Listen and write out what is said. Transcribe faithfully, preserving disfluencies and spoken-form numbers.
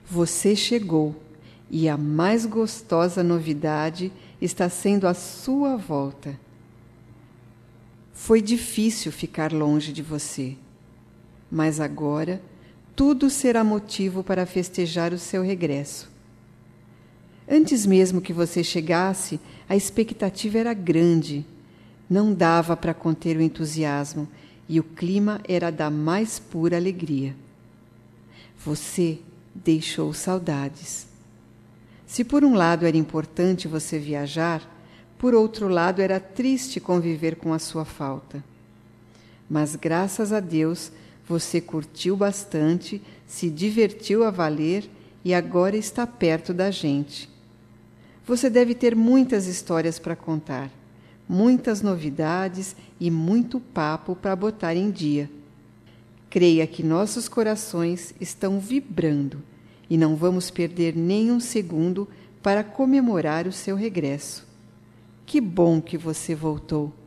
Você chegou e a mais gostosa novidade está sendo a sua volta. Foi difícil ficar longe de você, mas agora tudo será motivo para festejar o seu regresso. Antes mesmo que você chegasse, a expectativa era grande. Não dava para conter o entusiasmo e o clima era da mais pura alegria. Você deixou saudades. Se por um lado era importante você viajar, por outro lado era triste conviver com a sua falta. Mas graças a Deus você curtiu bastante, se divertiu a valer e agora está perto da gente. Você deve ter muitas histórias para contar, muitas novidades e muito papo para botar em dia. Creia que nossos corações estão vibrando e não vamos perder nem um segundo para comemorar o seu regresso. Que bom que você voltou!